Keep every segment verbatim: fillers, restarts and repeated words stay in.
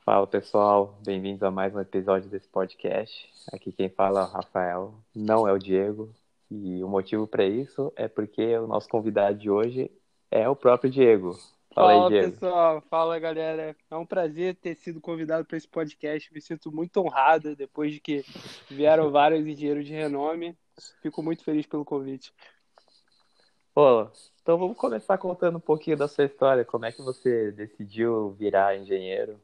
Fala pessoal, bem-vindos a mais um episódio desse podcast. Aqui quem fala é o Rafael, não é o Diego, e o motivo para isso é porque o nosso convidado de hoje é o próprio Diego. Fala aí, Fala Diego. pessoal, fala galera. É um prazer ter sido convidado para esse podcast. Me sinto muito honrado depois de que vieram vários engenheiros de renome. Fico muito feliz pelo convite. Pô, então vamos começar contando um pouquinho da sua história. Como é que você decidiu virar engenheiro?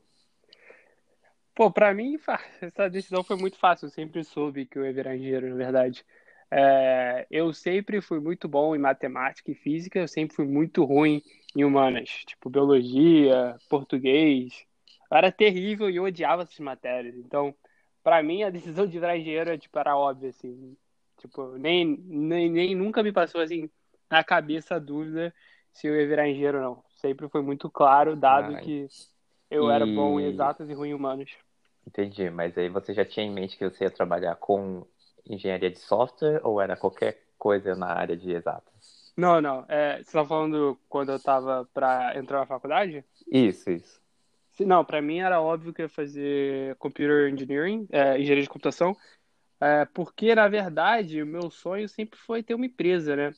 Pô, para mim fa- essa decisão foi muito fácil. Eu sempre soube que eu ia virar engenheiro, na verdade. É, eu sempre fui muito bom em matemática e física. Eu sempre fui muito ruim em humanas, tipo biologia, português. Eu era terrível e eu odiava essas matérias. Então, para mim, a decisão de virar engenheiro tipo, era óbvia, assim. Tipo, nem, nem, nem nunca me passou assim na cabeça a dúvida se eu ia virar engenheiro ou não. Sempre foi muito claro, dado Ah, que eu era bom em e exatas e ruim em humanas. entendi, mas aí você já tinha em mente que você ia trabalhar com engenharia de software ou era qualquer coisa na área de exatas? Não, não. É, você tá falando quando eu tava pra entrar na faculdade? Isso, isso. Se- Não, pra mim era óbvio que eu ia fazer Computer Engineering, é, engenharia de computação, é, porque, na verdade, o meu sonho sempre foi ter uma empresa, né?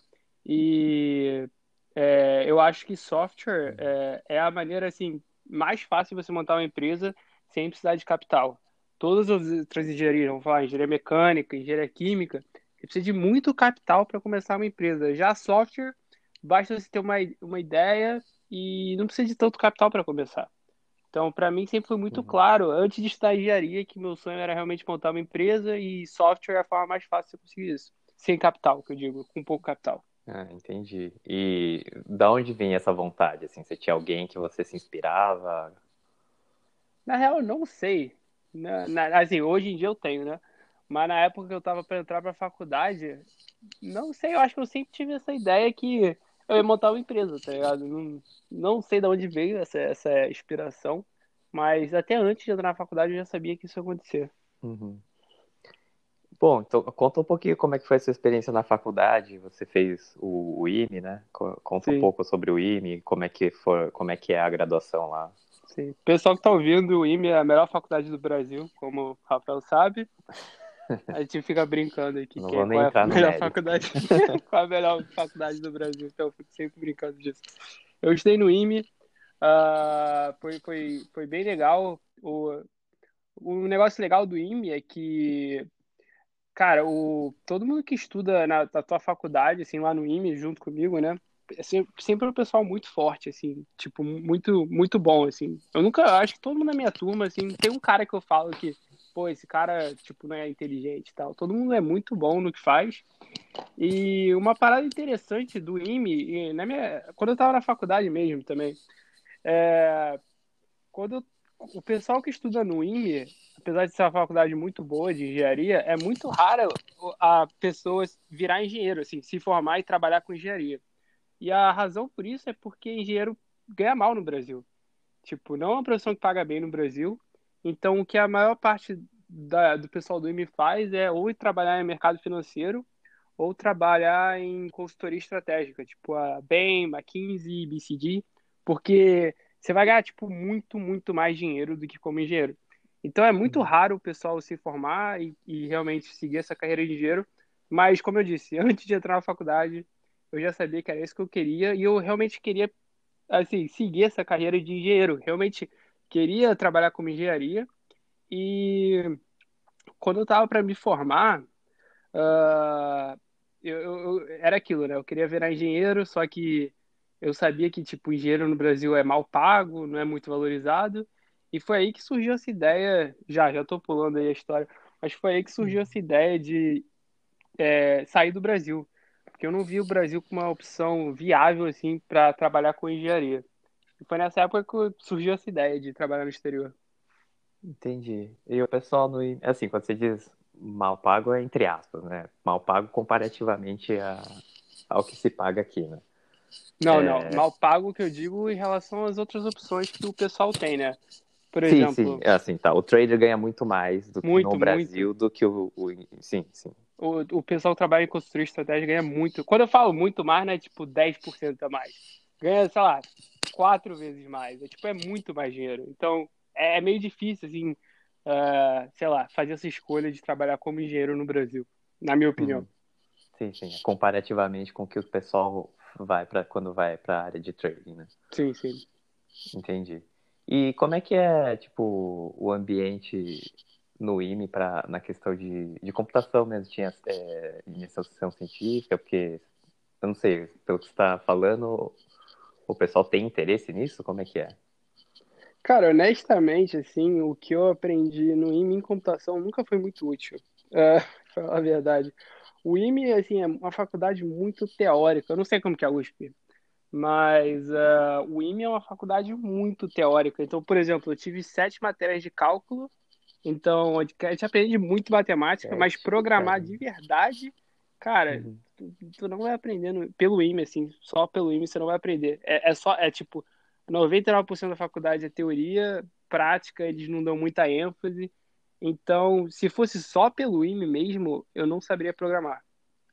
E é, eu acho que software é, é a maneira, assim, mais fácil de você montar uma empresa sem precisar de capital. Todas as outras engenharias, vamos falar, engenharia mecânica, engenharia química, você precisa de muito capital para começar uma empresa. Já software, basta você ter uma, uma ideia e não precisa de tanto capital para começar. Então, para mim, sempre foi muito Uhum. claro, antes de estagiaria, que meu sonho era realmente montar uma empresa e software é a forma mais fácil de eu conseguir isso. Sem capital, que eu digo, com pouco capital. Ah, entendi. E da onde vinha essa vontade? Assim, você tinha alguém que você se inspirava? Na real, eu não sei. Na, na- assim, hoje em dia eu tenho, né? Mas na época que eu tava para entrar pra faculdade, não sei, eu acho que eu sempre tive essa ideia que eu ia montar uma empresa, tá ligado? Não, não sei de onde veio essa, essa inspiração, mas até antes de entrar na faculdade eu já sabia que isso ia acontecer. Uhum. Bom, então conta um pouquinho como é que foi a sua experiência na faculdade. Você fez o, o I M E, né? Co- Conta um Sim. pouco sobre o I M E, como é que for, como é que é a graduação lá. Sim. O pessoal que tá ouvindo, o I M E é a melhor faculdade do Brasil, como o Rafael sabe. A gente fica brincando aqui, Não que é, vou nem qual é a entrar no melhor mérito. faculdade, qual é a melhor faculdade do Brasil. Então eu fico sempre brincando disso. Eu estudei no I M E, ah, foi, foi, foi bem legal. O, o negócio legal do I M E é que, cara, o, todo mundo que estuda na, na tua faculdade, assim, lá no I M E, junto comigo, né? É sempre, sempre um pessoal muito forte, assim, tipo, muito, muito bom, assim. Eu nunca, acho que todo mundo na minha turma, assim, tem um cara que eu falo que, pô, esse cara, tipo, não é inteligente e tal. Todo mundo é muito bom no que faz. E uma parada interessante do I M E, e na minha, quando eu tava na faculdade mesmo também, quando eu- o pessoal que estuda no I M E, apesar de ser uma faculdade muito boa de engenharia, é muito raro a pessoa virar engenheiro, assim, se formar e trabalhar com engenharia. E a razão por isso é porque engenheiro ganha mal no Brasil. Tipo, não é uma profissão que paga bem no Brasil. Então, o que a maior parte da- do pessoal do I M E faz é ou ir trabalhar em mercado financeiro ou trabalhar em consultoria estratégica, tipo a Bain, McKinsey, B C G, porque você vai ganhar, tipo, muito, muito mais dinheiro do que como engenheiro. Então, é muito Uhum. raro o pessoal se formar e, e realmente seguir essa carreira de engenheiro. Mas, como eu disse, antes de entrar na faculdade, eu já sabia que era isso que eu queria e eu realmente queria assim, seguir essa carreira de engenheiro. Realmente queria trabalhar como engenharia e quando eu estava para me formar, ah, eu, eu- eu- era aquilo, né? Eu queria virar engenheiro, só que eu sabia que, tipo, engenheiro no Brasil é mal pago, não é muito valorizado. E foi aí que surgiu essa ideia, já, já tô pulando aí a história, mas foi aí que surgiu essa ideia de é, sair do Brasil. Porque eu não vi o Brasil como uma opção viável, assim, para trabalhar com engenharia. E foi nessa época que surgiu essa ideia de trabalhar no exterior. Entendi. E o pessoal no I M E, assim, quando você diz mal pago é entre aspas, né? Mal pago comparativamente a, ao que se paga aqui, né? Não, não, É, mal pago que eu digo em relação às outras opções que o pessoal tem, né? Por sim, sim, exemplo, é assim, tá. O trader ganha muito mais do, no muito, muito. Brasil do que o, o- sim, sim. O, o pessoal que trabalha em consultoria estratégica ganha muito. Quando eu falo muito mais, não é tipo dez por cento a mais. Ganha, sei lá, quatro vezes mais. É tipo, é muito mais dinheiro. Então, é meio difícil, assim, uh, sei lá, fazer essa escolha de trabalhar como engenheiro no Brasil, na minha opinião. Uhum. Sim, sim. Comparativamente com o que o pessoal vai para quando vai para a área de trading, né? Sim, sim. Entendi. E como é que é, tipo, o ambiente no I M E para na questão de, de computação mesmo? Tinha é, iniciação científica? Porque, eu não sei, pelo que você está falando, o pessoal tem interesse nisso? Como é que é? Cara, honestamente, assim, o que eu aprendi no I M E em computação nunca foi muito útil, uh, pra falar a verdade. O I M E, assim, é uma faculdade muito teórica. Eu não sei como que é a U S P, mas uh, o I M E é uma faculdade muito teórica. Então, por exemplo, eu tive sete matérias de cálculo, então a gente aprende muito matemática, mas Sete, programar cara. de verdade, cara, Uhum. tu, tu não vai aprendendo pelo I M E, assim, só pelo I M E você não vai aprender. É, é só, é tipo, noventa e nove por cento da faculdade é teoria, prática, eles não dão muita ênfase. Então, se fosse só pelo I M E mesmo, eu não saberia programar.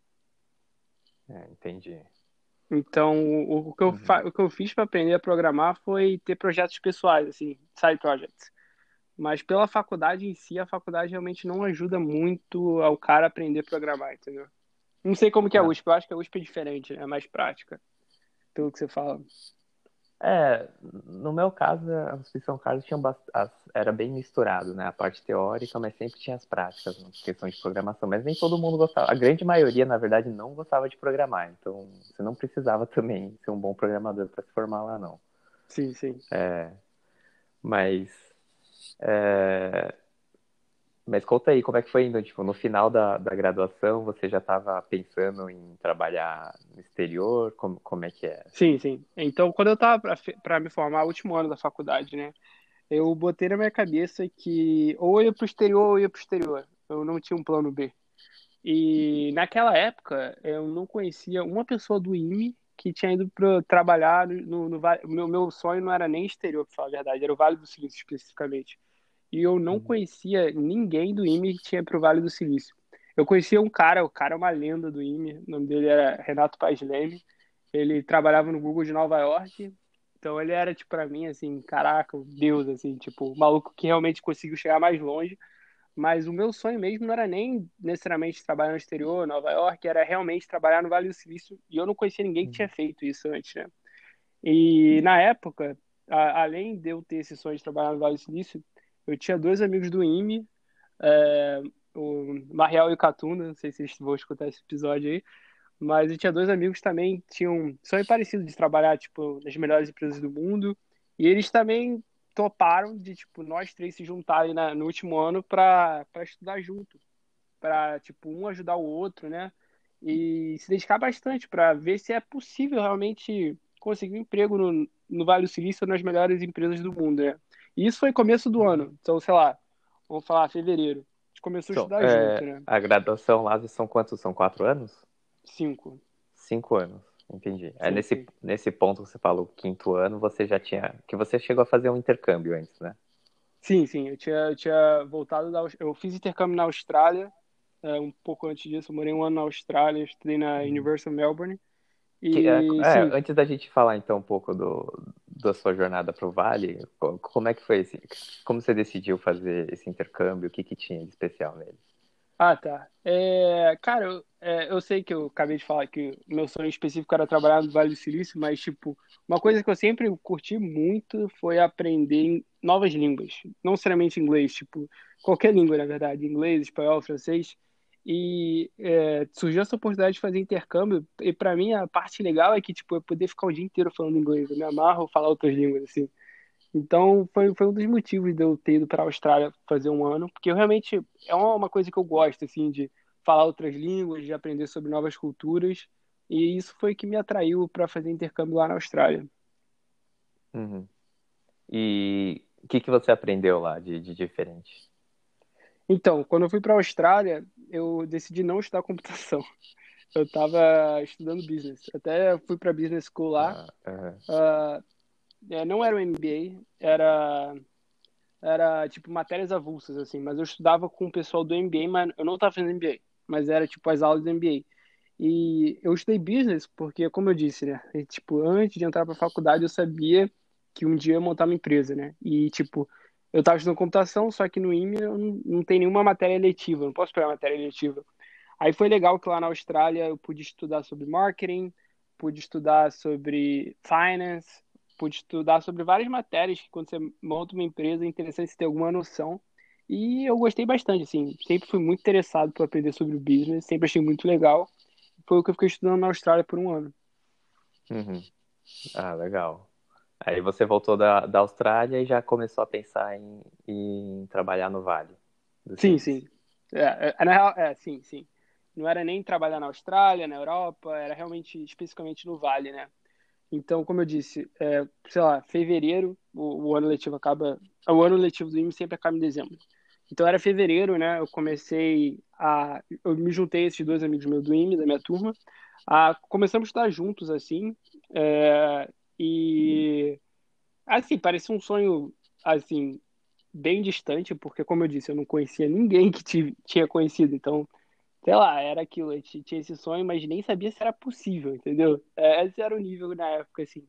É, entendi. Então, o, o que eu, Uhum. fa- o que eu fiz para aprender a programar foi ter projetos pessoais, assim, side projects. Mas pela faculdade em si, a faculdade realmente não ajuda muito ao cara aprender a programar, entendeu? Não sei como que é a Ah, U S P, eu acho que a U S P é diferente, né? É mais prática, pelo que você fala. é, no meu caso, a Hospice São Carlos tinha bast... as- era bem misturado, né? A parte teórica, mas sempre tinha as práticas, né? Questão de programação. Mas nem todo mundo gostava. A grande maioria, na verdade, não gostava de programar. Então, você não precisava também ser um bom programador para se formar lá, não. Sim, sim. Mas, é, mas conta aí, como é que foi indo? Tipo, no final da, da graduação, você já estava pensando em trabalhar no exterior? Como, como é que é? Sim, sim. Então, quando eu tava para me formar, último ano da faculdade, né? Eu botei na minha cabeça que ou eu ia pro exterior ou eu ia pro exterior. Eu não tinha um plano B. E naquela época, eu não conhecia uma pessoa do I M E que tinha ido para trabalhar no, no, no Vale- o meu, meu sonho não era nem exterior, para falar a verdade, era o Vale do Silício especificamente. E eu não Uhum. conhecia ninguém do I M E que tinha pro Vale do Silício. Eu conhecia um cara, o cara é uma lenda do I M E, o nome dele era Renato Paz Leme. Ele trabalhava no Google de Nova York. Então ele era, tipo, pra mim, assim, caraca, o Deus, assim, tipo, o maluco que realmente conseguiu chegar mais longe. Mas o meu sonho mesmo não era nem necessariamente trabalhar no exterior, Nova York, era realmente trabalhar no Vale do Silício. E eu não conhecia ninguém que tinha Uhum. feito isso antes, né? E na época, a, além de eu ter esse sonho de trabalhar no Vale do Silício, eu tinha dois amigos do I M E, é, o Mariel e o Catunda, não sei se eles vão escutar esse episódio aí, mas eu tinha dois amigos que também tinham um sonho parecido de trabalhar, tipo, nas melhores empresas do mundo, e eles também toparam de, tipo, nós três se juntarem na, no último ano para para estudar junto, para, tipo, um ajudar o outro, né? E se dedicar bastante para ver se é possível realmente conseguir um emprego no, no Vale do Silício ou nas melhores empresas do mundo, né? E isso foi começo do Uhum. ano, então, sei lá, vamos falar fevereiro. A gente começou a So, estudar junto, é, né? a graduação lá são quantos? São quatro anos? Cinco. Cinco anos, entendi. É Sim, nesse, sim. nesse ponto que você falou, quinto ano, você já tinha. Que você chegou a fazer um intercâmbio antes, né? Sim, sim. Eu tinha, eu tinha voltado da, Aus- eu fiz intercâmbio na Austrália, é, um pouco antes disso. Eu morei um ano na Austrália, estudei na Uhum. Universal Melbourne. Que, é, E é, sim, antes da gente falar então um pouco do, da sua jornada para o Vale, co- como é que foi esse, como você decidiu fazer esse intercâmbio? O que que tinha de especial nele? ah, tá. É, cara, eu, é, eu sei que eu acabei de falar que o meu sonho específico era trabalhar no Vale do Silício, mas, tipo, uma coisa que eu sempre curti muito foi aprender novas línguas. Não necessariamente inglês, tipo, qualquer língua, na verdade, inglês, espanhol, francês. E é, surgiu essa oportunidade de fazer intercâmbio, e pra mim a parte legal é que, tipo, eu poder ficar o dia inteiro falando inglês. Eu me amarro falar outras línguas, assim. Então, foi, foi um dos motivos de eu ter ido para a Austrália fazer um ano, porque eu realmente é uma uma coisa que eu gosto, assim, de falar outras línguas, de aprender sobre novas culturas, e isso foi que me atraiu para fazer intercâmbio lá na Austrália. Uhum. E o que que você aprendeu lá de, de diferente? Então, quando eu fui para a Austrália, eu decidi não estudar computação. Eu estava estudando business. Até fui para business school lá. Ah, aham. Ah, é, não era o M B A, era era tipo matérias avulsas assim, mas eu estudava com o pessoal do M B A, mas eu não estava fazendo M B A, mas era tipo as aulas do M B A. E eu estudei business porque, como eu disse, né, e, tipo, antes de entrar para a faculdade eu sabia que um dia eu ia montar uma empresa, né? E tipo, eu estava estudando computação, só que no I M E eu não, não tem nenhuma matéria eletiva, eu não posso pegar matéria eletiva. Aí foi legal que lá na Austrália eu pude estudar sobre marketing, pude estudar sobre finance, pude estudar sobre várias matérias que quando você monta uma empresa é interessante você ter alguma noção. E eu gostei bastante, assim, sempre fui muito interessado por aprender sobre o business, sempre achei muito legal. Foi o que eu fiquei estudando na Austrália por um ano. Uhum. Ah, legal. Aí você voltou da, da Austrália e já começou a pensar em, em trabalhar no Vale dos Sim, Sims. sim. É, é, na real, é, sim, sim. Não era nem trabalhar na Austrália, na Europa, era realmente especificamente no Vale, né? Então, como eu disse, é, sei lá, fevereiro, o, o ano letivo acaba. O ano letivo do I M E sempre acaba em dezembro. Então era fevereiro, né? Eu comecei a. Eu me juntei a esses dois amigos meus do I M E, da minha turma. A, começamos a estar juntos, assim. é, e. Assim, parecia um sonho, assim, bem distante, porque, como eu disse, eu não conhecia ninguém que tive, tinha conhecido. Então, sei lá, era aquilo. Eu t- tinha esse sonho, mas nem sabia se era possível, entendeu? É, esse era o nível na época, assim.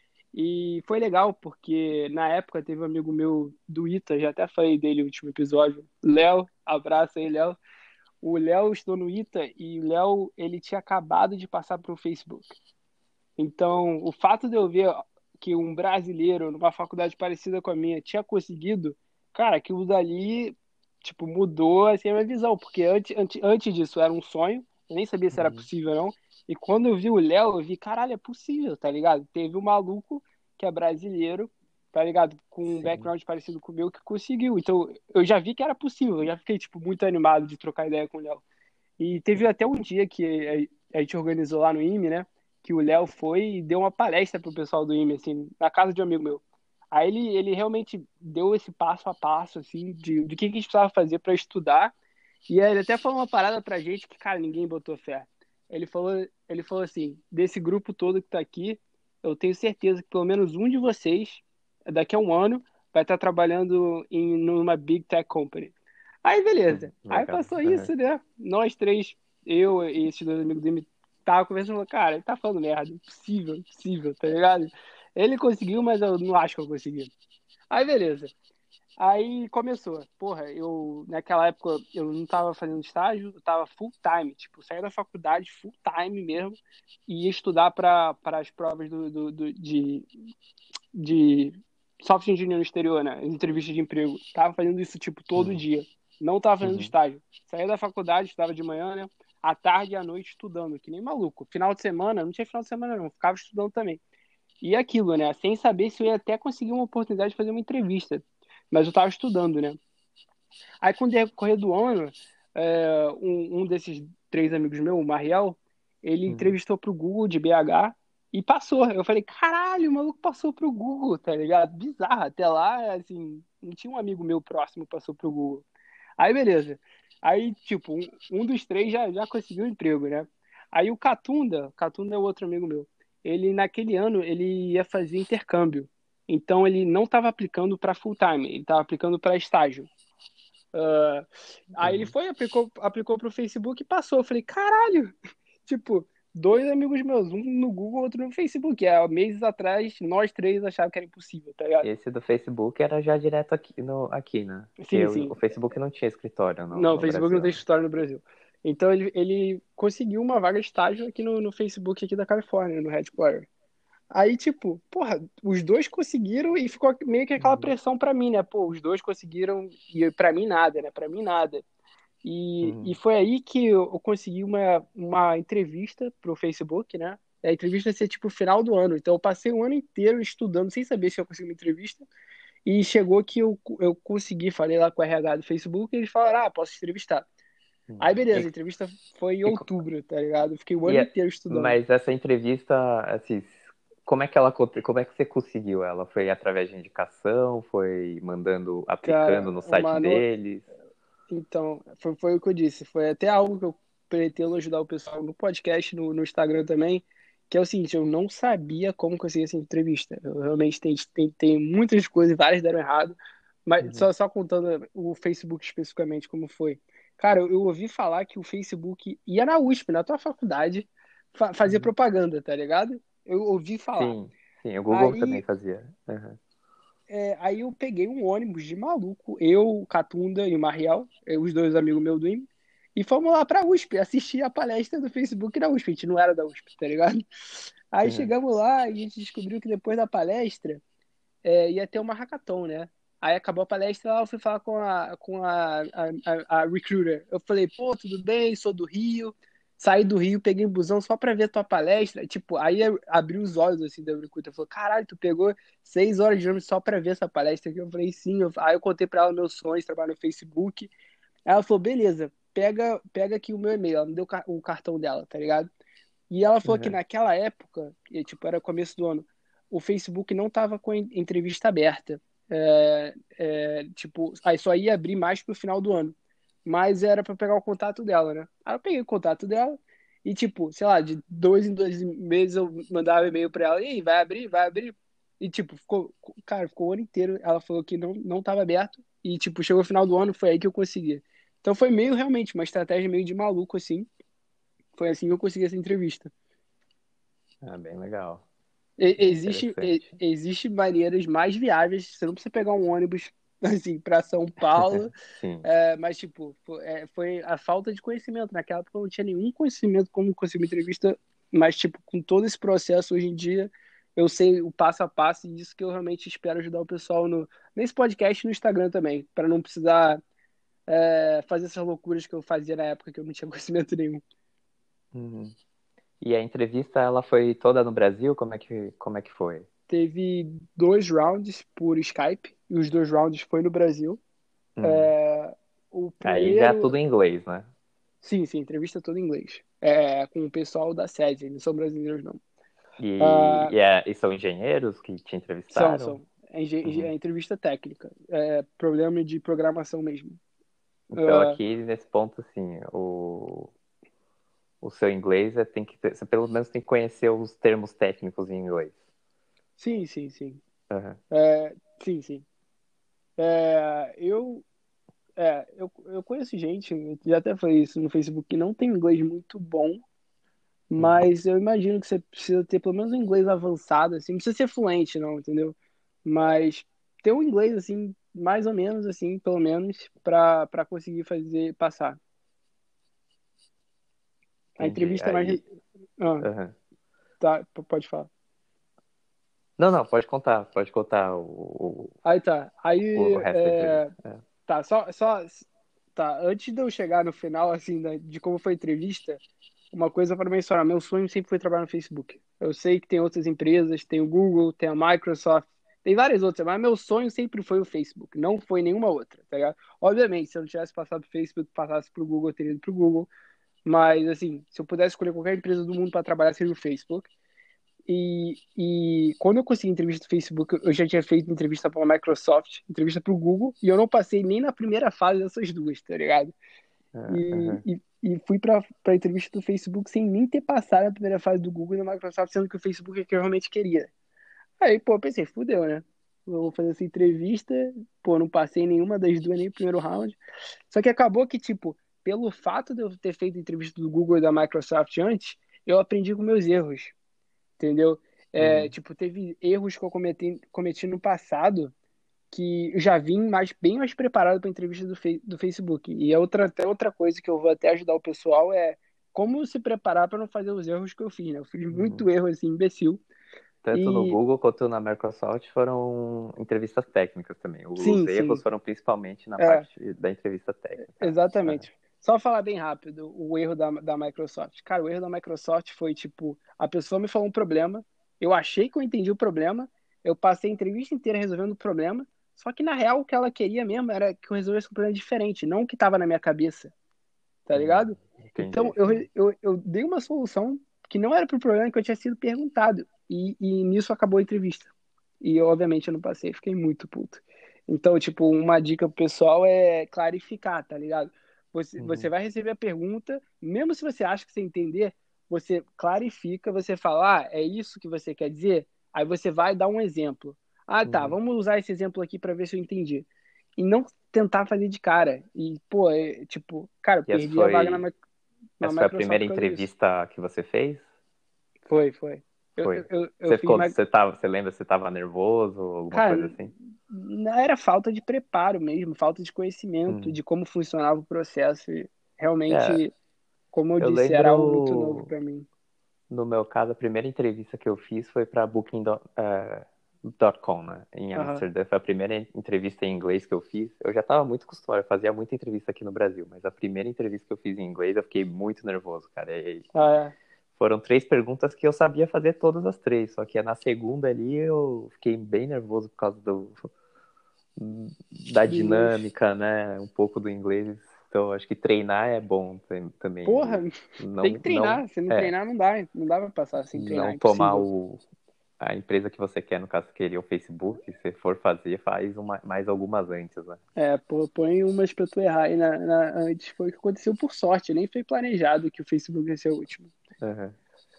E foi legal, porque na época teve um amigo meu do ITA, já até falei dele no último episódio, Léo, abraço aí, Léo. O Léo estudou no ITA e o Léo, ele tinha acabado de passar para o Facebook. Então, o fato de eu ver que um brasileiro numa faculdade parecida com a minha tinha conseguido, cara, aquilo dali, tipo, mudou assim, a minha visão, porque antes, antes, antes disso era um sonho, eu nem sabia se era Uhum. possível ou não, e quando eu vi o Léo, eu vi, caralho, é possível, tá ligado? Teve um maluco que é brasileiro, tá ligado? Com um Sim. background parecido com o meu que conseguiu. Então, eu já vi que era possível, eu já fiquei, tipo, muito animado de trocar ideia com o Léo. E teve até um dia que a gente organizou lá no I M E, né? Que o Léo foi e deu uma palestra pro pessoal do I M E, assim, na casa de um amigo meu. Aí ele, ele realmente deu esse passo a passo, assim, de, de que, que a gente precisava fazer para estudar. E aí ele até falou uma parada pra gente que, cara, ninguém botou fé. Ele falou, ele falou assim, desse grupo todo que tá aqui, eu tenho certeza que pelo menos um de vocês, daqui a um ano, vai estar trabalhando em numa Big Tech Company. Aí, Uhum. beleza. Aí Legal. passou Uhum. isso, né? Nós três, eu e esses dois amigos dele, tava conversando, falou, cara, ele tá falando merda, impossível, impossível, tá ligado? Ele conseguiu, mas eu não acho que eu consegui. Aí, beleza. Aí começou. Porra, eu, naquela época, eu não tava fazendo estágio, eu tava full time, tipo, saí da faculdade full time mesmo e ia estudar para as provas do, do, do- de, de software engineering no exterior, né? Entrevista de emprego. Tava fazendo isso, tipo, todo Uhum. dia. Não tava fazendo Uhum. estágio. Saía da faculdade, estudava de manhã, né? À tarde e à noite estudando, que nem maluco. Final de semana, não tinha final de semana não, ficava estudando também. E aquilo, né? Sem saber se eu ia até conseguir uma oportunidade de fazer uma entrevista. Mas eu tava estudando, né? Aí, com o decorrer do ano, é, um, um desses três amigos meus, o Mariel, ele Uhum. entrevistou pro Google de B H e passou. Eu falei, caralho, o maluco passou pro Google, tá ligado? Bizarro. Até lá, assim, não tinha um amigo meu próximo que passou pro Google. Aí, beleza. Aí, tipo, um, um dos três já, já conseguiu um emprego, né? Aí o Catunda, Catunda é outro amigo meu, ele, naquele ano, ele ia fazer intercâmbio. Então, ele não estava aplicando para full time, ele estava aplicando para estágio. Uh, aí ele Uhum. foi, aplicou, aplicou pro Facebook e passou. Eu falei, caralho! Tipo, dois amigos meus, um no Google, outro no Facebook. Há meses atrás, nós três achavam que era impossível, tá ligado? Esse do Facebook era já direto aqui, no, aqui, né? Porque Sim, o, o sim. Facebook não tinha escritório no, Não, o no Facebook não Brasil, tem né? escritório no Brasil. Então ele, ele conseguiu uma vaga de estágio aqui no, no Facebook aqui da Califórnia, no Headquarter. Aí, tipo, porra, os dois conseguiram e ficou meio que aquela Uhum. pressão pra mim, né? Pô, os dois conseguiram e pra mim nada, né? Pra mim nada. E, e Uhum. foi aí que eu consegui uma, uma entrevista pro Facebook, né? A entrevista ia ser tipo final do ano. Então eu passei o ano inteiro estudando sem saber se eu conseguia uma entrevista. E chegou que eu, eu consegui, falei lá com o R H do Facebook e eles falaram, ah, posso te entrevistar. Aí Uhum. beleza, a E, entrevista foi em e, co- outubro, tá ligado? Eu fiquei o e ano é- inteiro estudando. mas essa entrevista, assim, como é que ela, aconte- como é que você conseguiu ela? Foi através de indicação? Foi mandando, aplicando Cara, no site uma no... deles? Então, foi, foi o que eu disse. Foi até algo que eu pretendo ajudar o pessoal no podcast, no, no Instagram também, que é o seguinte, eu não sabia como conseguir essa entrevista. Eu realmente tentei, tentei muitas coisas, várias deram errado, mas Uhum. só, só contando o Facebook especificamente como foi. Cara, eu, eu ouvi falar que o Facebook ia na U S P, na tua faculdade, fa fazer Uhum. propaganda, tá ligado? Eu ouvi falar. Sim, sim, o Google também Aí fazia. Uhum. é, aí eu peguei um ônibus de maluco, eu, o Catunda e o Mariel, é, os dois amigos meus do I M E, e fomos lá pra U S P, assistir a palestra do Facebook na U S P, a gente não era da U S P, tá ligado? Aí Uhum. chegamos lá e a gente descobriu que depois da palestra é, ia ter uma hackathon, né? Aí acabou a palestra, eu fui falar com a, com a, a, a, a recruiter. Eu falei, pô, tudo bem, sou do Rio. Saí do Rio, peguei um busão só pra ver tua palestra. Tipo, aí abriu os olhos assim da recruiter. Falou, caralho, tu pegou seis horas de ônibus só pra ver essa palestra aqui. Eu falei, sim. Eu, aí eu contei pra ela meus sonhos, trabalhar no Facebook. Aí ela falou, beleza, pega, pega aqui o meu e-mail. Ela me deu o cartão dela, tá ligado? E ela falou que Uhum. naquela época, e, tipo, era começo do ano, o Facebook não tava com entrevista aberta. É, é, tipo, aí só ia abrir mais pro final do ano. Mas era pra pegar o contato dela, né? Aí eu peguei o contato dela e, tipo, sei lá, de dois em dois meses eu mandava e-mail pra ela, e aí, vai abrir, vai abrir. E, tipo, ficou, cara, ficou o ano inteiro. Ela falou que não, não tava aberto. E, tipo, chegou o final do ano, foi aí que eu consegui. Então foi meio, realmente, uma estratégia meio de maluco, assim. Foi assim que eu consegui essa entrevista. Ah, bem legal. E- Bem Existe, e- interessante. existe maneiras mais viáveis. Você não precisa pegar um ônibus assim para São Paulo, Sim. é, mas tipo foi, é, foi a falta de conhecimento. Naquela época eu não tinha nenhum conhecimento como conseguir uma entrevista, mas tipo com todo esse processo hoje em dia eu sei o passo a passo e isso que eu realmente espero ajudar o pessoal no nesse podcast e no Instagram também, para não precisar é, fazer essas loucuras que eu fazia na época que eu não tinha conhecimento nenhum. Uhum. E a entrevista, ela foi toda no Brasil? Como é que, como é que foi? Teve dois rounds por Skype e os dois rounds foi no Brasil. Hum. O Aí já é primeiro, tudo em inglês, né? sim, sim, entrevista toda em inglês. É, com o pessoal da sede, não são brasileiros, não. E, Ah, e, é- e são engenheiros que te são, entrevistaram? são. É, engen- Uhum. é entrevista técnica. É problema de programação mesmo. Então Ah, aqui nesse ponto, assim, o, o seu inglês é, tem que ter, você pelo menos tem que conhecer os termos técnicos em inglês. sim, sim, sim. Uhum. É, sim, sim. É, eu, é, eu, eu conheço gente, eu já até falei isso no Facebook, que não tem inglês muito bom, Uhum. mas eu imagino que você precisa ter pelo menos um inglês avançado, assim, não precisa ser fluente, não, entendeu? Mas ter um inglês, assim, mais ou menos, assim, pelo menos, para para conseguir fazer, passar. A Entendi. entrevista mais... Aí, Ah, uhum. tá, p- pode falar. Não, não, pode contar, pode contar o, Aí tá, o, o aí, resto da entrevista. é, É. tá, só, só, tá, antes de eu chegar no final, assim, da- de como foi a entrevista, uma coisa para mencionar, meu sonho sempre foi trabalhar no Facebook. Eu sei que tem outras empresas, tem o Google, tem a Microsoft, tem várias outras, mas meu sonho sempre foi o Facebook, não foi nenhuma outra, tá ligado? Obviamente, se eu não tivesse passado pro Facebook, passasse pro Google, eu teria ido pro Google, mas assim, se eu pudesse escolher qualquer empresa do mundo para trabalhar, seria o Facebook. E, e quando eu consegui entrevista do Facebook, eu já tinha feito entrevista para a Microsoft, entrevista para o Google, e eu não passei nem na primeira fase dessas duas, tá ligado? É, E, uhum. e, e fui para a entrevista do Facebook sem nem ter passado a primeira fase do Google e da Microsoft, sendo que o Facebook é que eu realmente queria. Aí, pô, pensei, fudeu, né? Vou fazer essa entrevista, pô, não passei nenhuma das duas, nem o primeiro round. Só que acabou que, tipo, pelo fato de eu ter feito entrevista do Google e da Microsoft antes, eu aprendi com meus erros, entendeu? É, Uhum. tipo, teve erros que eu cometi, cometi no passado que eu já vim mais, bem mais preparado para a entrevista do, fei- do Facebook. E é outra, até outra coisa que eu vou até ajudar o pessoal é como se preparar para não fazer os erros que eu fiz, né? Eu fiz Uhum. muito erro, assim, imbecil. Tanto no E Google quanto na Microsoft foram entrevistas técnicas também. Os sim, erros sim, foram principalmente na é, parte da entrevista técnica. Uhum. exatamente. Só falar bem rápido o erro da, da Microsoft. Cara, o erro da Microsoft foi, tipo, a pessoa me falou um problema, eu achei que eu entendi o problema, eu passei a entrevista inteira resolvendo o problema, só que na real o que ela queria mesmo era que eu resolvesse um problema diferente, não o que estava na minha cabeça, tá Hum, ligado? Então entendi, eu, sim. eu, eu dei uma solução que não era pro problema que eu tinha sido perguntado, e, e nisso acabou a entrevista. E obviamente eu não passei, fiquei muito puto. Então, tipo, uma dica pro pessoal é clarificar, tá ligado? Você, você Uhum. vai receber a pergunta, mesmo se você acha que você entender, você clarifica, você fala, ah, é isso que você quer dizer? Aí você vai dar um exemplo. Ah, tá, Uhum. vamos usar esse exemplo aqui para ver se eu entendi. E não tentar fazer de cara. E, pô, é, tipo, cara, eu E essa perdi a vaga na, foi, Mi- na essa foi a Microsoft primeira por causa disso. entrevista que você fez? Foi, foi. Eu, eu, Foi. eu, eu Você fiz ficou, mais. você tava, você lembra se você tava nervoso ou alguma Cara, coisa assim? não era falta de preparo mesmo, falta de conhecimento Hum. de como funcionava o processo. E É, realmente, como eu eu disse, era algo muito novo lembro, para mim. no meu caso, a primeira entrevista que eu fiz foi para booking ponto com, né, em Aham. Amsterdã. Foi a primeira entrevista em inglês que eu fiz. Eu já estava muito acostumado, eu fazia muita entrevista aqui no Brasil, mas a primeira entrevista que eu fiz em inglês eu fiquei muito nervoso, cara. E Ah, foram três perguntas que eu sabia fazer todas as três, só que na segunda ali eu fiquei bem nervoso por causa do, da é, do inglês. dinâmica, né, um pouco do inglês. Então acho que treinar é bom também. Porra, E tem que não, não, treinar. Se não é, treinar, não dá. Não dá pra passar sem treinar, não é tomar impossível. o, a empresa que você quer, no caso, querer o Facebook, se for fazer, faz uma, mais algumas antes, né? É, pô, põe umas pra tu errar aí na, na- antes. Foi o que aconteceu por sorte. Nem foi planejado que o Facebook ia ser o último. Uhum.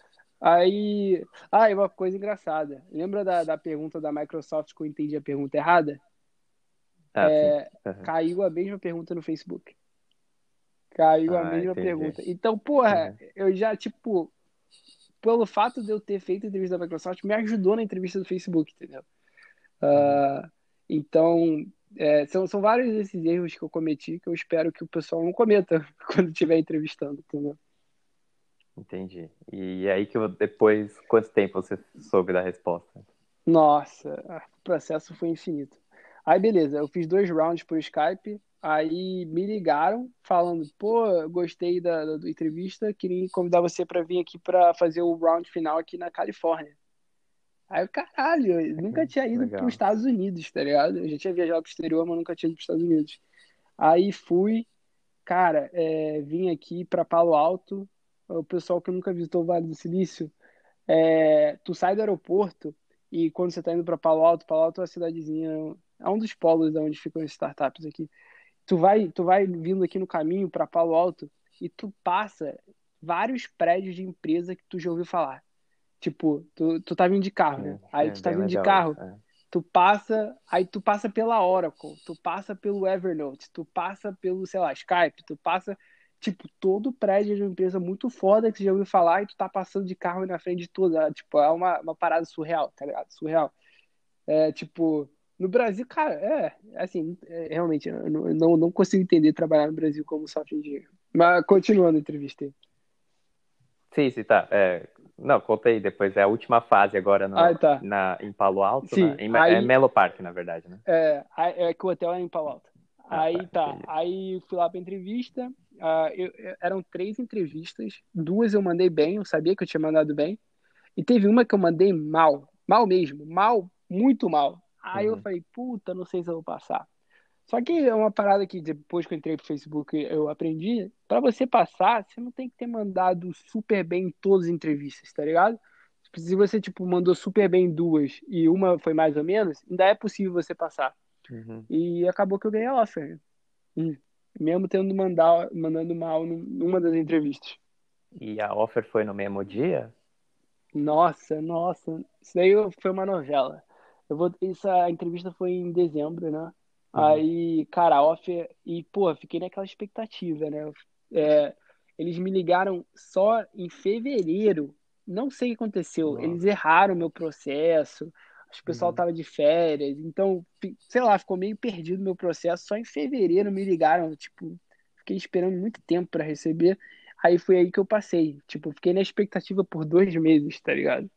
Aí. Ah, e uma coisa engraçada. Lembra da, da pergunta da Microsoft que eu entendi a pergunta errada? Ah, sim. Uhum. Caiu a mesma pergunta no Facebook. Caiu a Ah, mesma entendi. pergunta. Então, porra, Uhum. eu já, tipo, pelo fato de eu ter feito a entrevista da Microsoft, me ajudou na entrevista do Facebook, entendeu? Uhum. Ah, então, é, são, são vários desses erros que eu cometi que eu espero que o pessoal não cometa quando estiver entrevistando, entendeu? Entendi. E aí que eu, depois, quanto tempo você soube da resposta? Nossa, o processo foi infinito. Aí, beleza, eu fiz dois rounds por Skype, aí me ligaram falando, pô, gostei da, da, da entrevista, queria convidar você para vir aqui para fazer o round final aqui na Califórnia. Aí eu, caralho, eu nunca tinha ido para os Legal. Estados Unidos, tá ligado? Eu já tinha viajado para o exterior, mas nunca tinha ido para os Estados Unidos. Aí fui, cara, é, vim aqui para Palo Alto, o pessoal que nunca visitou o Vale do Silício, é, tu sai do aeroporto e quando você tá indo para Palo Alto, Palo Alto é uma cidadezinha, é um dos polos de onde ficam as startups aqui. Tu vai, tu vai vindo aqui no caminho para Palo Alto e tu passa vários prédios de empresa que tu já ouviu falar. Tipo, tu, tu tá vindo de carro, né? Sim, Aí é tu tá bem vindo de legal isso. carro, É. tu passa, aí tu passa pela Oracle, tu passa pelo Evernote, tu passa pelo, sei lá, Skype, tu passa, tipo, todo prédio de uma empresa muito foda que você já ouviu falar e tu tá passando de carro na frente de tudo. É, tipo, é uma, uma parada surreal, tá ligado? Surreal. É, tipo, no Brasil, cara, é, assim, é, realmente, eu não, eu não, não consigo entender trabalhar no Brasil como software engineer. Mas continuando a entrevista aí. Sim, sim, tá. É, não, conta aí depois. É a última fase agora Ah, no, tá. na, em Palo Alto, né? Sim, Em, é aí Melo Park, na verdade, né? É, aí- é que o hotel é em Palo Alto. Ah, tá, Aí tá, entendi. aí fui lá pra entrevista. ah, eu- eu- eram três entrevistas, duas eu mandei bem, eu sabia que eu tinha mandado bem, e teve uma que eu mandei mal, mal mesmo, mal, muito mal. Aí eu Uhum. falei, puta, não sei se eu vou passar. Só que é uma parada que depois que eu entrei pro Facebook eu aprendi, pra você passar, você não tem que ter mandado super bem em todas as entrevistas, tá ligado? Se você, tipo, mandou super bem em duas e uma foi mais ou menos, ainda é possível você passar. Uhum. E acabou que eu ganhei a offer. Hum. Mesmo tendo mandar, mandando mal num- numa das entrevistas. E a offer foi no mesmo dia? Nossa, nossa. Isso daí foi uma novela. Eu vou, essa entrevista foi em dezembro, né? Uhum. Aí, cara, a offer. E, pô, fiquei naquela expectativa, né? É, eles me ligaram só em fevereiro. Não sei o que aconteceu. Eles Nossa. erraram o meu processo. Acho que o pessoal Uhum. tava de férias. Então, fi- sei lá, ficou meio perdido o meu processo. Só em fevereiro me ligaram. Tipo, fiquei esperando muito tempo para receber. Aí foi aí que eu passei. Tipo, fiquei na expectativa por dois meses, tá ligado?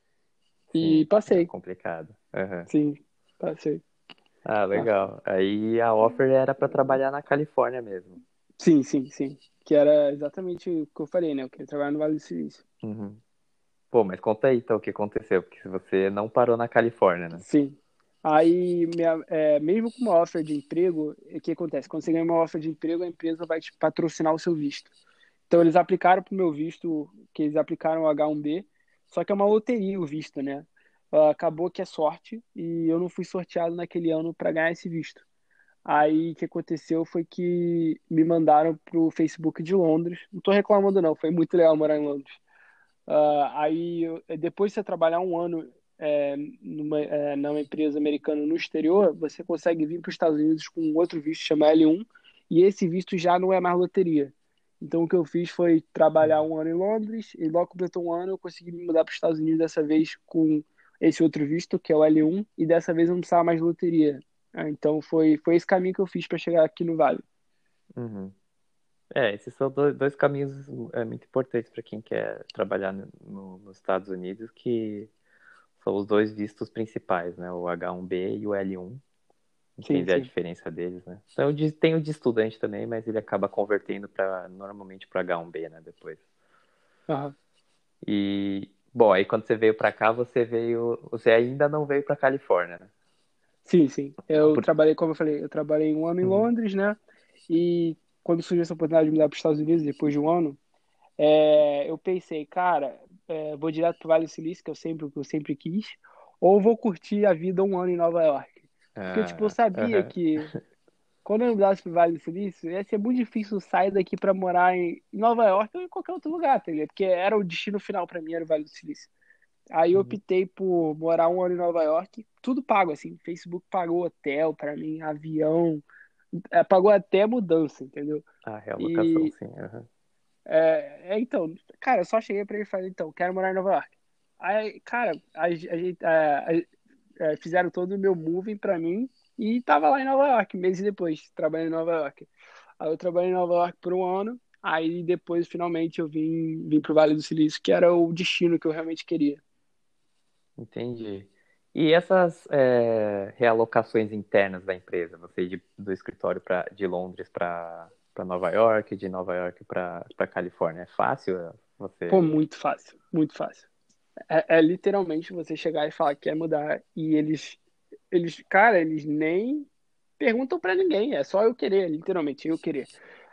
E Sim, é passei. complicado. Uhum. Sim, passei. Ah, Ah, legal. Aí a offer era para trabalhar na Califórnia mesmo. sim, sim, sim. Que era exatamente o que eu falei, né? Eu queria trabalhar no Vale do Silício. Uhum. Pô, mas conta aí então o que aconteceu, porque se você não parou na Califórnia, né? Sim. Aí, minha, é, mesmo com uma oferta de emprego, o que acontece? Quando você ganha uma oferta de emprego, a empresa vai te patrocinar o seu visto. Então, eles aplicaram para o meu visto, que eles aplicaram o H um B, só que é uma loteria o visto, né? Ah, acabou que é sorte e eu não fui sorteado naquele ano para ganhar esse visto. Aí, o que aconteceu foi que me mandaram para o Facebook de Londres. Não estou reclamando, não, foi muito legal morar em Londres. Ah, aí, eu- depois de você trabalhar um ano é, numa, é, numa empresa americana no exterior, você consegue vir para os Estados Unidos com outro visto, chama L um, e esse visto já não é mais loteria. Então o que eu fiz foi trabalhar um ano em Londres e logo completou um ano eu consegui me mudar para os Estados Unidos dessa vez com esse outro visto, que é o L um, e dessa vez eu não precisava mais de loteria. Ah, então foi, foi esse caminho que eu fiz para chegar aqui no Vale. Uhum. É, esses são dois, dois caminhos é, muito importantes para quem quer trabalhar no, no- nos Estados Unidos, que são os dois vistos principais, né? O H um B e o L um. Sim, Entender a sim. diferença deles, né? Então, de- tem o de estudante também, mas ele acaba convertendo para normalmente para H um B, né? Depois. Aham. E, bom, aí quando você veio para cá, você veio, você ainda não veio para Califórnia, né? Sim, sim. Eu Por- trabalhei, como eu falei, eu trabalhei um ano em Uhum. Londres, né? E quando surgiu essa oportunidade de mudar para os Estados Unidos, depois de um ano, é, eu pensei, cara, é, vou direto para o Vale do Silício, que eu sempre, que eu sempre quis, ou vou curtir a vida um ano em Nova York. Porque, tipo, eu Ah, sabia aham. que quando eu mudasse para o Vale do Silício, ia ser muito difícil sair daqui para morar em Nova York ou em qualquer outro lugar, tá ligado? Porque era o destino final para mim, era o Vale do Silício. Aí eu Uhum. optei por morar um ano em Nova York, tudo pago, assim. Facebook pagou hotel para mim, avião, é, pagou até mudança, entendeu? Ah, realocação, E, sim. Aham. é, é, então, cara, eu só cheguei pra ele e falei, então, quero morar em Nova York. Aí, cara, a, a gente, a- a- a- fizeram todo o meu moving pra mim e tava lá em Nova York, meses depois, trabalhando em Nova York. Aí eu trabalhei em Nova York por um ano, aí depois, finalmente, eu vim, vim pro Vale do Silício, que era o destino que eu realmente queria. Entendi. E essas é, realocações internas da empresa, você ir de- do escritório pra, de Londres para para Nova York, de Nova York para para Califórnia, é fácil Pô, você? muito fácil, muito fácil. É, é literalmente você chegar e falar que quer mudar e eles, eles, cara, eles nem perguntam pra ninguém, é só eu querer, literalmente, eu querer.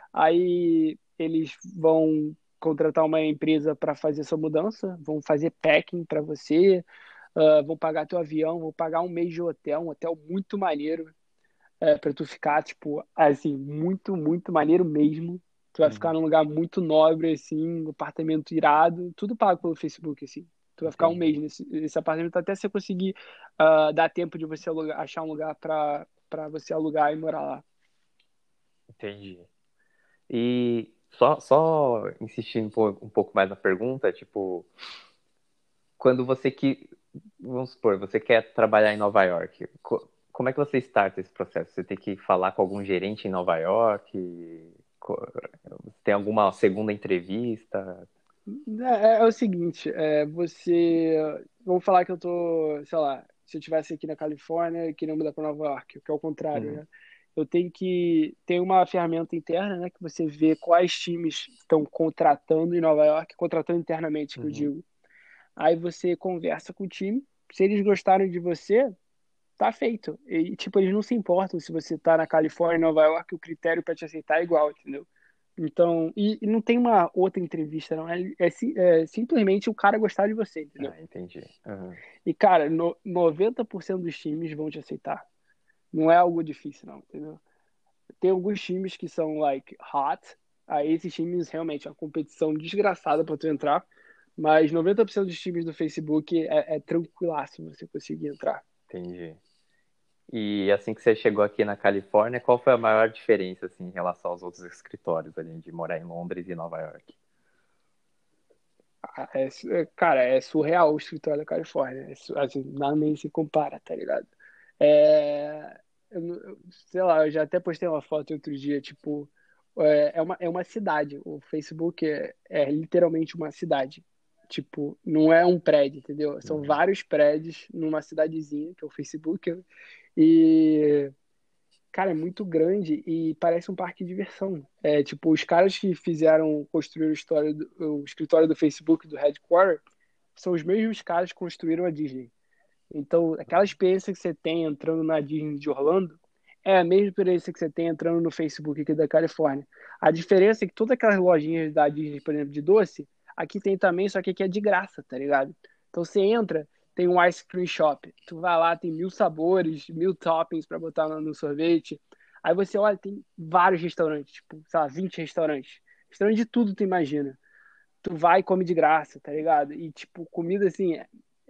Aí eles vão contratar uma empresa para fazer essa mudança, vão fazer packing para você, ah, vão pagar teu avião, vão pagar um mês de hotel, um hotel muito maneiro, é, para tu ficar, tipo, assim, muito, muito maneiro mesmo. Tu vai ficar Uhum. num lugar muito nobre, assim, um apartamento irado, tudo pago pelo Facebook, assim. Tu vai ficar um mês Entendi, nesse, nesse apartamento até você conseguir ah, dar tempo de você alugar, achar um lugar para para você alugar e morar lá. entendi. E só, só insistindo um pouco, um pouco mais na pergunta, tipo, quando você que, vamos supor, você quer trabalhar em Nova York, co- como é que você starta esse processo? Você tem que falar com algum gerente em Nova York? Co- Tem alguma segunda entrevista? É, é o seguinte, é, você. Vamos falar que eu tô, sei lá, se eu estivesse aqui na Califórnia e queria mudar para Nova York, que é o contrário, Uhum, né? Eu tenho que. Tem uma ferramenta interna, né? Que você vê quais times estão contratando em Nova York, contratando internamente, que eu uhum, digo. Aí você conversa com o time. Se eles gostarem de você, tá feito. E, tipo, eles não se importam se você tá na Califórnia, em Nova York, o critério para te aceitar é igual, entendeu? Então, e, e não tem uma outra entrevista, não. É, é, si- é simplesmente o cara gostar de você, entendeu? ah, entendi. Uhum, E, cara, no, noventa por cento dos times vão te aceitar. Não é algo difícil, não, entendeu? Tem alguns times que são, like, hot. Aí esses times, realmente, é uma competição desgraçada para tu entrar. Mas noventa por cento dos times do Facebook é, é tranquilaço você conseguir entrar. entendi. E assim que você chegou aqui na Califórnia, qual foi a maior diferença assim, em relação aos outros escritórios ali, de morar em Londres e Nova York? Ah, É, su- é, cara, é surreal o escritório da Califórnia. É, su- assim, não nem se compara, tá ligado? É, eu não- eu- sei lá, eu já até postei uma foto outro dia, tipo, é, é uma, é uma cidade. O Facebook é, é literalmente uma cidade. Tipo, não é um prédio, entendeu? São Uhum, vários prédios numa cidadezinha, que é o Facebook. E cara, é muito grande e parece um parque de diversão. É, tipo, os caras que fizeram, construir o, história do- o escritório do Facebook, do Headquarter, são os mesmos caras que construíram a Disney. Então, aquela experiência que você tem entrando na Disney de Orlando é a mesma experiência que você tem entrando no Facebook aqui da Califórnia. A diferença é que todas aquelas lojinhas da Disney, por exemplo, de doce, aqui tem também, só que aqui é de graça, tá ligado? Então você entra, tem um ice cream shop. Tu vai lá, tem mil sabores, mil toppings para botar no, no sorvete. Aí você olha, tem vários restaurantes, tipo, sei lá, vinte restaurantes. Restaurante de tudo tu imagina. Tu vai e come de graça, tá ligado? E, tipo, comida assim, é,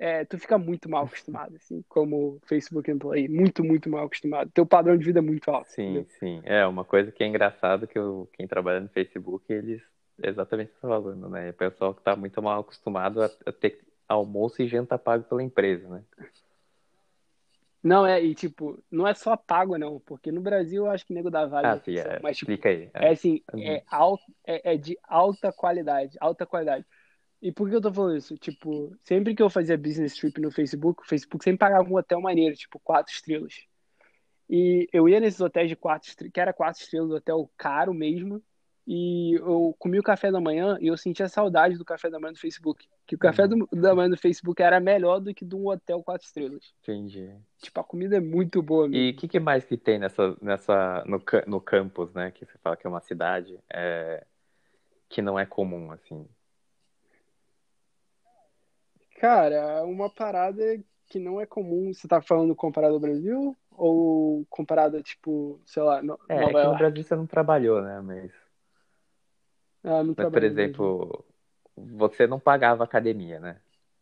é, tu fica muito mal acostumado, assim, como Facebook Employee. Muito, muito mal acostumado. Teu padrão de vida é muito alto, Sim, entendeu? sim. É uma coisa que é engraçado que eu, quem trabalha no Facebook, eles exatamente estão falando, né? O pessoal que está muito mal acostumado a, a ter almoço e janta pago pela empresa, né? Não, é, e tipo, não é só pago, não, porque no Brasil eu acho que nego dá vale Ah, sim, refeição, é. mas, tipo, Explica aí. é É. assim, Uhum. é, al, é, é de alta qualidade, alta qualidade. E por que eu tô falando isso? Tipo, sempre que eu fazia business trip no Facebook, o Facebook sempre pagava um hotel maneiro, tipo, quatro estrelas. E eu ia nesses hotéis de quatro estrelas, que era quatro estrelas, hotel caro mesmo. E eu comi o café da manhã e eu sentia saudade do café da manhã do Facebook. Que o café Uhum. do, da manhã do Facebook era melhor do que de um hotel quatro estrelas. Entendi. Tipo, a comida é muito boa E o mesmo. que, que mais que tem nessa, nessa, no, ca- no campus, né? Que você fala que é uma cidade é, que não é comum, assim. Cara, uma parada que não é comum. Você tá falando comparado ao Brasil? Ou comparado, tipo, sei lá, No- É, é Nova que no Brasil York? você não trabalhou, né? Mas, Ah, não mas, por trabalhei no Brasil. exemplo, você não pagava academia, né?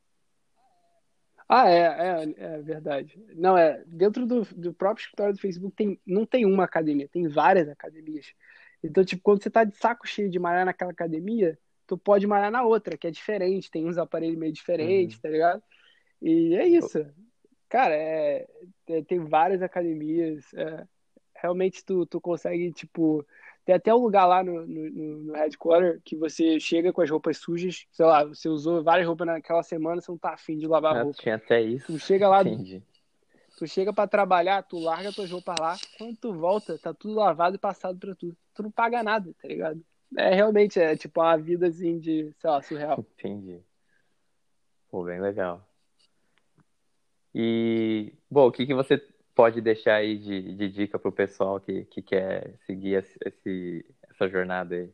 Ah, é, é, é verdade. Não, é, dentro do, do próprio escritório do Facebook tem, não tem uma academia, tem várias academias. Então, tipo, quando você tá de saco cheio de malhar naquela academia, tu pode malhar na outra, que é diferente, tem uns aparelhos meio diferentes, Uhum. tá ligado? E é isso. Cara, é, é- tem várias academias. É, realmente tu, tu consegue, tipo. Tem até um lugar lá no, no, no no headquarter que você chega com as roupas sujas. Sei lá, você usou várias roupas naquela semana, você não tá afim de lavar a Ah, roupa. tinha até isso. Tu chega lá, Entendi. tu chega pra trabalhar, tu larga tuas roupas lá. Quando tu volta, tá tudo lavado e passado pra tu. Tu não paga nada, tá ligado? É realmente, é tipo uma vida assim de, sei lá, surreal. Entendi. Pô, bem legal. E, bom, o que que você pode deixar aí de, de dica pro pessoal que, que quer seguir esse, esse- essa jornada aí?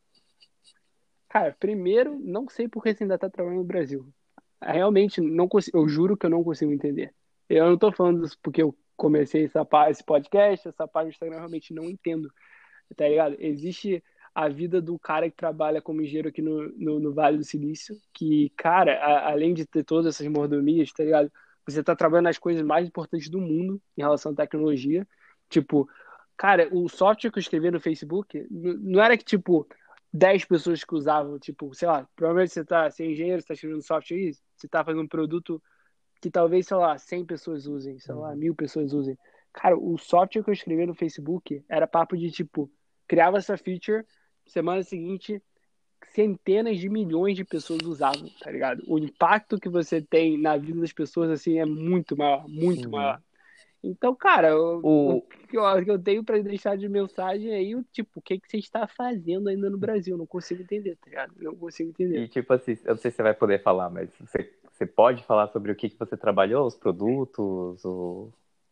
Cara, primeiro, não sei por que você ainda tá trabalhando no Brasil. Realmente, não consigo, eu juro que eu não consigo entender. Eu não tô falando isso porque eu comecei essa, pá- esse podcast, essa página do Instagram, eu realmente não entendo, tá ligado? Existe a vida do cara que trabalha como engenheiro aqui no, no, no Vale do Silício, que, cara, a- além de ter todas essas mordomias, tá ligado? Você tá trabalhando nas coisas mais importantes do mundo em relação à tecnologia. Tipo, cara, o software que eu escrevi no Facebook, n- não era que, tipo, dez pessoas que usavam, tipo, sei lá, provavelmente você tá, você é engenheiro, você tá escrevendo software aí, você tá fazendo um produto que talvez, sei lá, cem pessoas usem, sei lá, Uhum. mil pessoas usem. Cara, o software que eu escrevi no Facebook era papo de, tipo, criava essa feature, semana seguinte, centenas de milhões de pessoas usavam, tá ligado? O impacto que você tem na vida das pessoas, assim, é muito maior, muito Uhum. maior. Então, cara, o, o O, que eu, o que eu tenho pra deixar de mensagem aí, o tipo, o que, que você está fazendo ainda no Brasil? Não consigo entender, tá ligado? Não consigo entender. e tipo assim, eu não sei se você vai poder falar, mas você, você pode falar sobre o que que você trabalhou, os produtos, o...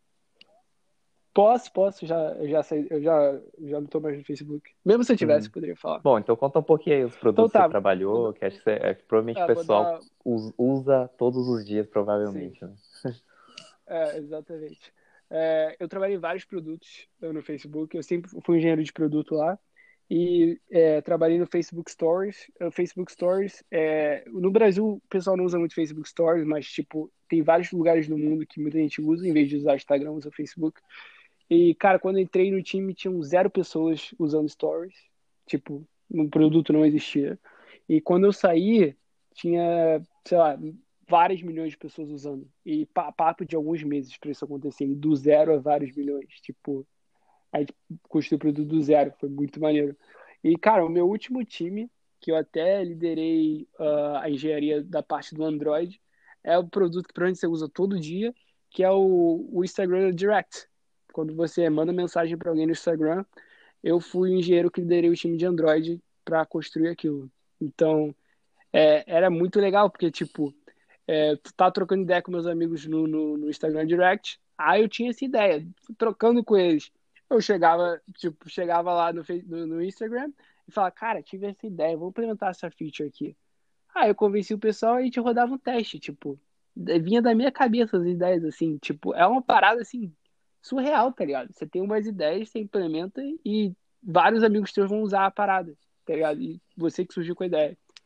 Posso, posso, já, eu já saí, eu já, já não tô mais no Facebook. Mesmo se eu tivesse, Uhum. eu poderia falar. Bom, então conta um pouquinho aí os Então produtos que você tá, vou, trabalhou, que acho que, você, é, que provavelmente o é, vou pessoal dar. us- usa todos os dias, Sim, provavelmente, né? é, exatamente. É, eu trabalhei em vários produtos eh, no Facebook, eu sempre fui engenheiro de produto lá. E é, trabalhei no Facebook Stories. O Facebook Stories, é, no Brasil, o pessoal não usa muito Facebook Stories, mas tipo, tem vários lugares no mundo que muita gente usa, em vez de usar Instagram, usa Facebook. E, cara, quando eu entrei no time, tinham zero pessoas usando Stories. Tipo, o produto não existia. E quando eu saí, tinha, sei lá, várias milhões de pessoas usando. E pa- papo de alguns meses para isso acontecer. E do zero a vários milhões. Tipo, a gente construiu o produto do zero. Foi muito maneiro. E, cara, o meu último time, que eu até liderei uh, a engenharia da parte do Android, é o produto que provavelmente você usa todo dia, que é o, o Instagram Direct. Quando você manda mensagem para alguém no Instagram, eu fui o engenheiro que liderei o time de Android para construir aquilo. Então, é, era muito legal, porque, tipo, é, tu tá trocando ideia com meus amigos no, no, no Instagram Direct, aí eu tinha essa ideia, trocando com eles. Eu chegava, tipo, chegava lá no, no, no Instagram e falava, cara, tive essa ideia, vamos implementar essa feature aqui. Aí eu convenci o pessoal e a gente rodava um teste, tipo, vinha da minha cabeça as ideias, assim, tipo, é uma parada, assim, surreal, tá ligado? Você tem umas ideias, você implementa e vários amigos teus vão usar a parada, tá ligado? E você que surgiu com a ideia.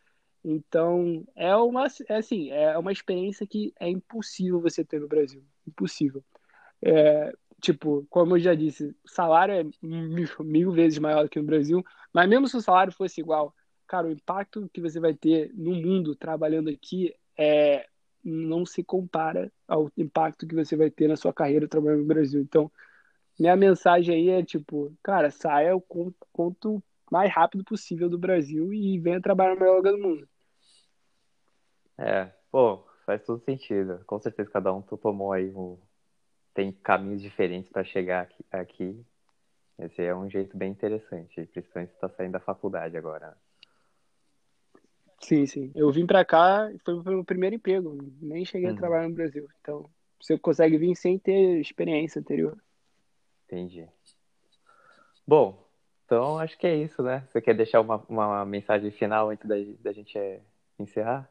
Então, é uma, é assim, é uma experiência que é impossível você ter no Brasil. Impossível. É, tipo, como eu já disse, o salário é mil, mil vezes maior do que no Brasil, mas mesmo se o salário fosse igual, cara, o impacto que você vai ter no mundo trabalhando aqui é, não se compara ao impacto que você vai ter na sua carreira trabalhando no Brasil. Então, minha mensagem aí é tipo, cara, saia o quanto quanto mais rápido possível do Brasil e venha trabalhar no melhor lugar do mundo. É, pô, faz todo sentido. Com certeza cada um tomou aí um... tem caminhos diferentes para chegar aqui, aqui. Esse é um jeito bem interessante, principalmente se tá saindo da faculdade agora, né? Sim, sim. Eu vim pra cá e foi o meu primeiro emprego. Nem cheguei a Uhum, trabalhar no Brasil. Então, você consegue vir sem ter experiência anterior. entendi. Bom, então acho que é isso, né? Você quer deixar uma, uma mensagem final antes da, da gente é, encerrar?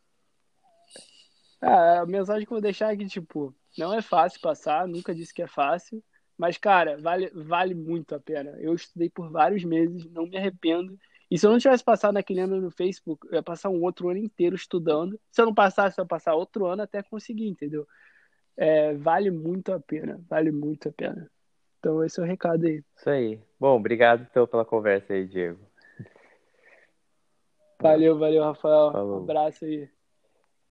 Ah, a mensagem que eu vou deixar é que, tipo, não é fácil passar, nunca disse que é fácil, mas, cara, vale, vale muito a pena. Eu estudei por vários meses, não me arrependo. E se eu não tivesse passado naquele ano no Facebook, eu ia passar um outro ano inteiro estudando. Se eu não passasse, eu ia passar outro ano até conseguir, entendeu? É, vale muito a pena, vale muito a pena. Então, esse é o recado aí. Isso aí. Bom, obrigado então pela conversa aí, Diego. Valeu, valeu, Rafael. Um Falou. abraço aí.